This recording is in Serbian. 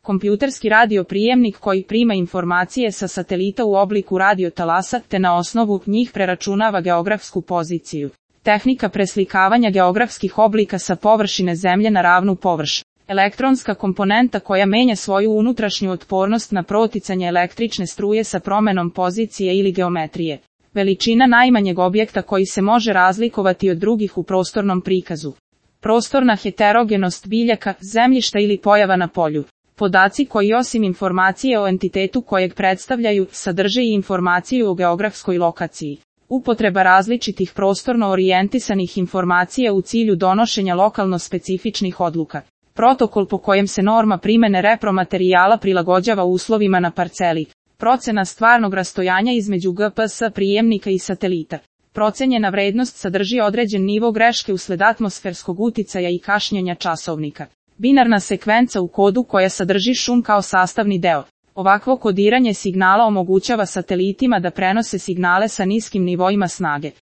kompjuterski radioprijemnik koji prima informacije sa satelita u obliku radiotalasa te na osnovu njih preračunava geografsku poziciju. Tehnika preslikavanja geografskih oblika sa površine Zemlje na ravnu površinu. Elektronska komponenta koja menja svoju unutrašnju otpornost na proticanje električne struje sa promenom pozicije ili geometrije. Veličina najmanjeg objekta koji se može razlikovati od drugih u prostornom prikazu. Prostorna heterogenost biljaka, zemljišta ili pojava na polju. Podaci koji osim informacije o entitetu kojeg predstavljaju, sadrže i informaciju o geografskoj lokaciji. Upotreba različitih prostorno orijentisanih informacija u cilju donošenja lokalno specifičnih odluka. Protokol po kojem se norma primene repromaterijala prilagođava uslovima na parceli. Procena stvarnog rastojanja između GPS prijemnika i satelita. Procenjena vrednost sadrži određen nivo greške usled atmosferskog uticaja i kašnjenja časovnika. Binarna sekvenca u kodu koja sadrži šum kao sastavni deo. Ovakvo kodiranje signala omogućava satelitima da prenose signale sa niskim nivoima snage.